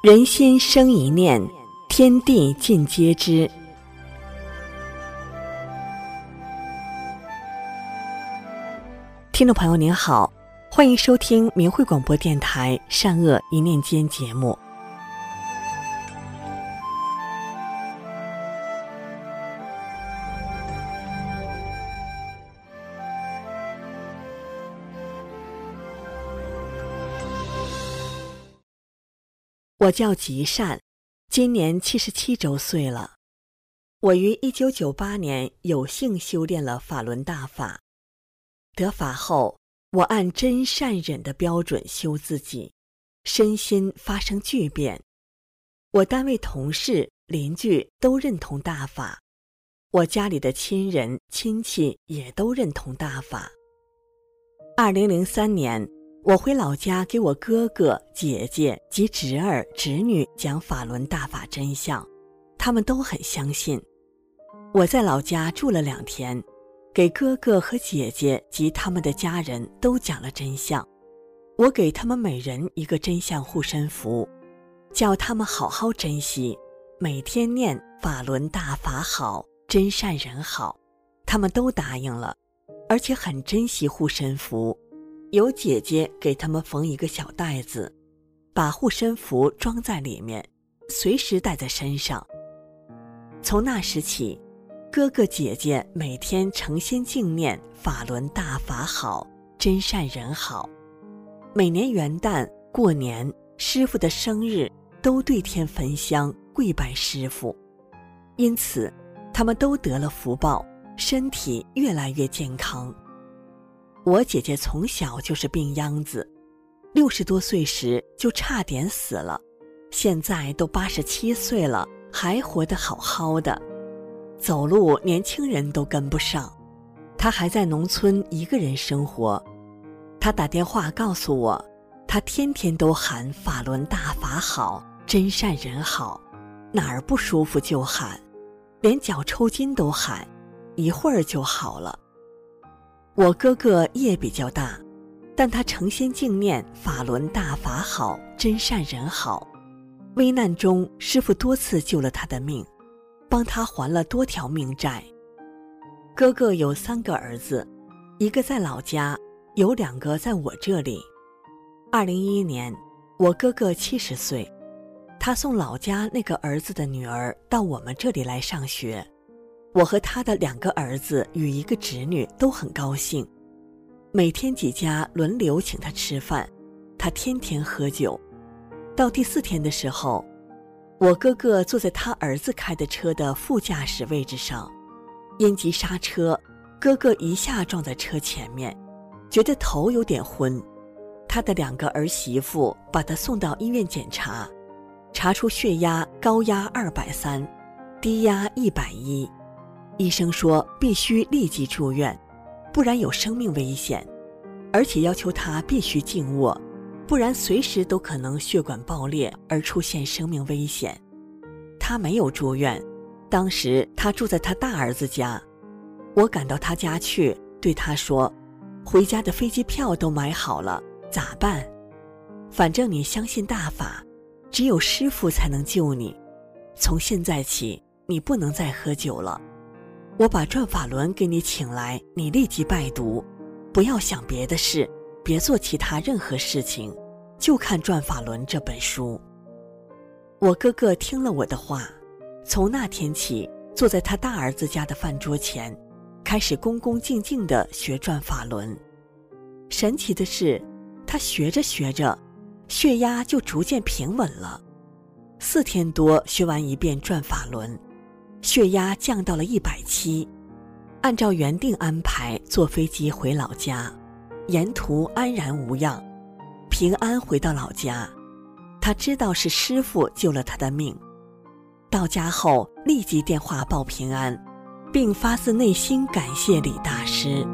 人心生一念，天地尽皆知。听众朋友您好，欢迎收听明慧广播电台善恶一念间节目。我叫吉善，今年77周岁了。我于1998年有幸修炼了法轮大法。得法后，我按真善忍的标准修自己，身心发生巨变。我单位同事、邻居都认同大法，我家里的亲人、亲戚也都认同大法。2003年，我回老家给我哥哥、姐姐及侄儿、侄女讲法轮大法真相，他们都很相信。我在老家住了2天，给哥哥和姐姐及他们的家人都讲了真相。我给他们每人一个真相护身符，叫他们好好珍惜，每天念法轮大法好，真善人好。他们都答应了，而且很珍惜护身符。有姐姐给他们缝一个小袋子，把护身符装在里面，随时带在身上。从那时起，哥哥姐姐每天诚心敬念法轮大法好，真善人好。每年元旦、过年、师父的生日都对天焚香跪拜师父，因此他们都得了福报，身体越来越健康。我姐姐从小就是病秧子，60多岁时就差点死了，现在都87岁了，还活得好好的，走路年轻人都跟不上。她还在农村一个人生活。她打电话告诉我，她天天都喊法轮大法好，真善人好，哪儿不舒服就喊，连脚抽筋都喊，一会儿就好了。我哥哥业比较大，但他诚心敬念法轮大法好，真善人好。危难中，师父多次救了他的命，帮他还了多条命债。哥哥有3个儿子，一个在老家，有2个在我这里。2011年，我哥哥70岁，他送老家那个儿子的女儿到我们这里来上学。我和他的2个儿子与1个侄女都很高兴，每天几家轮流请他吃饭，他天天喝酒。到第4天的时候，我哥哥坐在他儿子开的车的副驾驶位置上，因急刹车，哥哥一下撞在车前面，觉得头有点昏。他的2个儿媳妇把他送到医院检查，查出血压高压230，低压110。医生说必须立即住院，不然有生命危险，而且要求他必须静卧，不然随时都可能血管爆裂而出现生命危险。他没有住院，当时他住在他大儿子家。我赶到他家去，对他说，回家的飞机票都买好了，咋办？反正你相信大法，只有师父才能救你，从现在起你不能再喝酒了。我把转法轮给你请来，你立即拜读，不要想别的事，别做其他任何事情，就看转法轮这本书。我哥哥听了我的话，从那天起坐在他大儿子家的饭桌前，开始恭恭敬敬地学转法轮。神奇的是，他学着学着，血压就逐渐平稳了。4天多学完一遍转法轮，血压降到了170，按照原定安排坐飞机回老家，沿途安然无恙，平安回到老家。他知道是师父救了他的命，到家后立即电话报平安，并发自内心感谢李大师。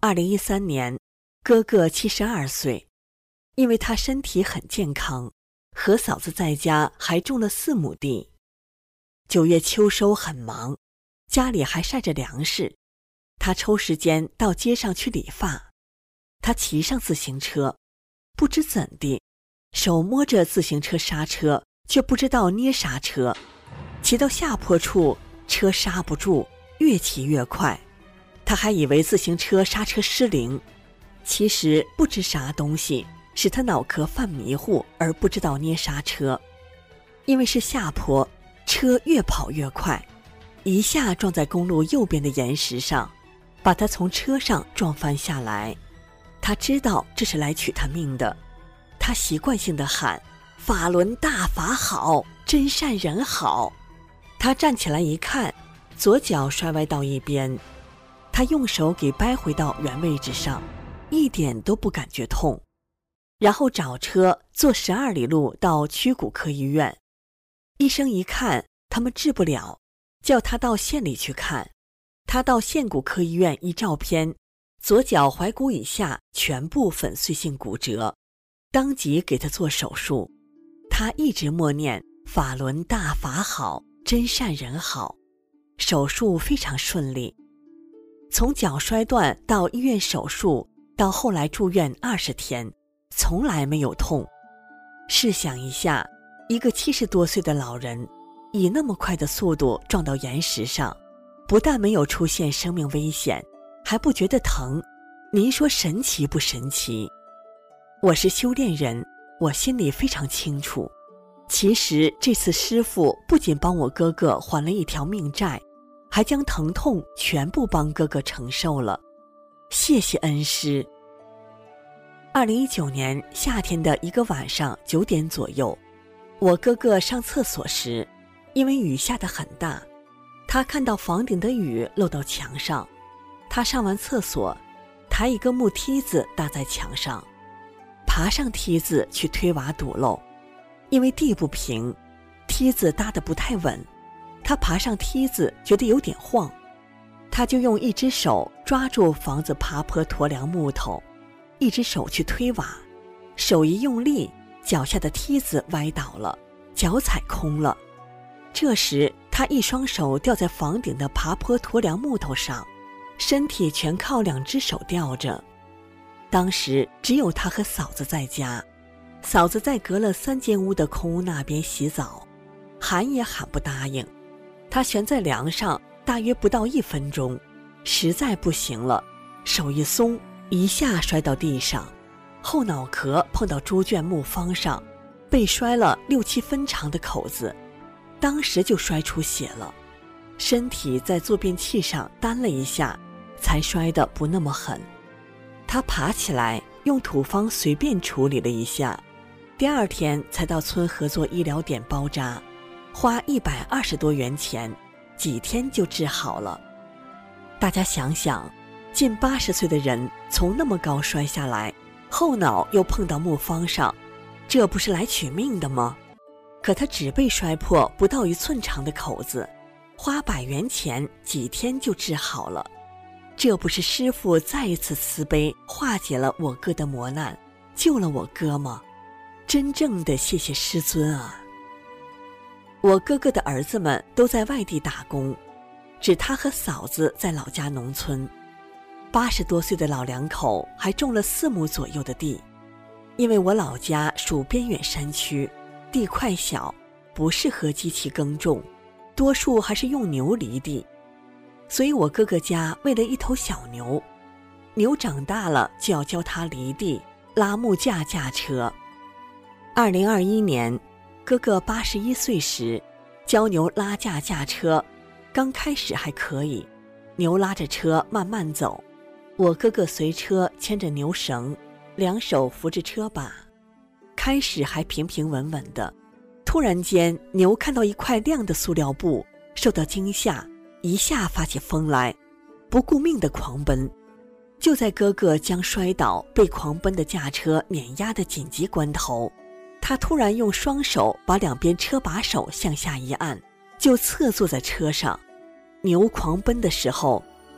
2013年，哥哥72岁，因为他身体很健康，和嫂子在家还种了4亩地。9月秋收很忙，家里还晒着粮食，他抽时间到街上去理发。他骑上自行车，不知怎地，手摸着自行车刹车，却不知道捏刹车，骑到下坡处，车刹不住，越骑越快。他还以为自行车刹车失灵，其实不知啥东西使他脑壳犯迷糊而不知道捏刹车。因为是下坡，车越跑越快，一下撞在公路右边的岩石上，把他从车上撞翻下来。他知道这是来取他命的，他习惯性地喊：法轮大法好，真善人好。他站起来一看，左脚摔歪到一边，他用手给掰回到原位置上，一点都不感觉痛。然后找车坐12里路到曲骨科医院，医生一看他们治不了，叫他到县里去看。他到县骨科医院一照片，左脚踝骨以下全部粉碎性骨折，当即给他做手术。他一直默念法轮大法好，真善人好。手术非常顺利，从脚摔断到医院手术，到后来住院20天，从来没有痛。试想一下，一个70多岁的老人以那么快的速度撞到岩石上，不但没有出现生命危险，还不觉得疼，您说神奇不神奇？我是修炼人，我心里非常清楚，其实这次师父不仅帮我哥哥还了一条命债，还将疼痛全部帮哥哥承受了，谢谢恩师。2019年夏天的一个晚上9点左右，我哥哥上厕所时，因为雨下得很大，他看到房顶的雨漏到墙上，他上完厕所，抬一个木梯子搭在墙上，爬上梯子去推瓦堵漏。因为地不平，梯子搭得不太稳，他爬上梯子觉得有点晃，他就用一只手抓住房子爬坡驮梁木头，一只手去推瓦，手一用力，脚下的梯子歪倒了，脚踩空了。这时他一双手吊在房顶的爬坡驮梁木头上，身体全靠2只手吊着。当时只有他和嫂子在家，嫂子在隔了3间屋的空屋那边洗澡，喊也喊不答应。他悬在梁上大约不到1分钟，实在不行了，手一松，一下摔到地上，后脑壳碰到猪圈木方上，被摔了6、7分长的口子，当时就摔出血了。身体在坐便器上担了一下，才摔得不那么狠。他爬起来用土方随便处理了一下，第2天才到村合作医疗点包扎，花120多元钱，几天就治好了。大家想想，近80岁的人从那么高摔下来，后脑又碰到木方上，这不是来取命的吗？可他只被摔破不到1寸长的口子，花100元钱几天就治好了。这不是师父再一次慈悲化解了我哥的磨难，救了我哥吗？真正的谢谢师尊啊！我哥哥的儿子们都在外地打工，只他和嫂子在老家农村。80多岁的老两口还种了4亩左右的地，因为我老家属边远山区，地块小，不适合机器耕种，多数还是用牛犁地。所以我哥哥家为了一头小牛，牛长大了就要教他犁地、拉木架、驾车。2021年，哥哥81岁时，教牛拉架驾车，刚开始还可以，牛拉着车慢慢走，我哥哥随车牵着牛绳，2手扶着车把，开始还平平稳稳的。突然间，牛看到一块亮的塑料布，受到惊吓，一下发起疯来，不顾命的狂奔。就在哥哥将摔倒被狂奔的驾车碾压的紧急关头，他突然用双手把2边车把手向下一按，就侧坐在车上。牛狂奔的时候，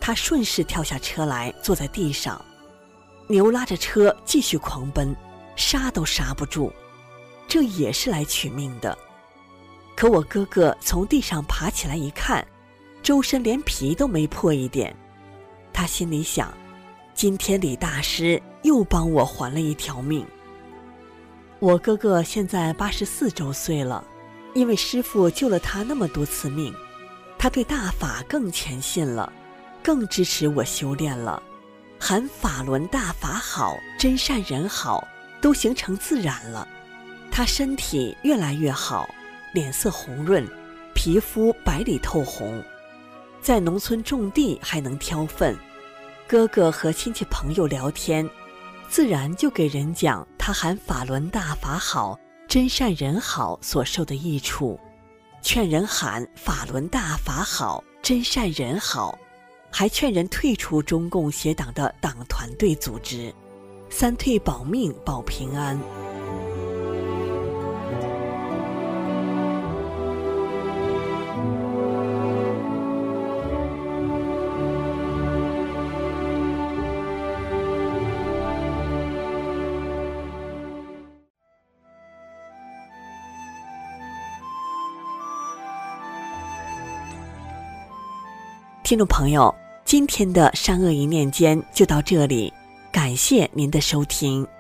他顺势跳下车来，坐在地上。牛拉着车继续狂奔，刹都刹不住，这也是来取命的。可我哥哥从地上爬起来一看，周身连皮都没破一点。他心里想，今天李大师又帮我还了一条命。我哥哥现在84周岁了，因为师父救了他那么多次命，他对大法更虔信了，更支持我修炼了，喊法轮大法好，真善人好，都形成自然了。他身体越来越好，脸色红润，皮肤白里透红，在农村种地还能挑粪。哥哥和亲戚朋友聊天，自然就给人讲他喊法轮大法好，真善人好所受的益处，劝人喊法轮大法好，真善人好，还劝人退出中共邪党的党团队组织，三退保命保平安。听众朋友，今天的善恶一念间就到这里，感谢您的收听。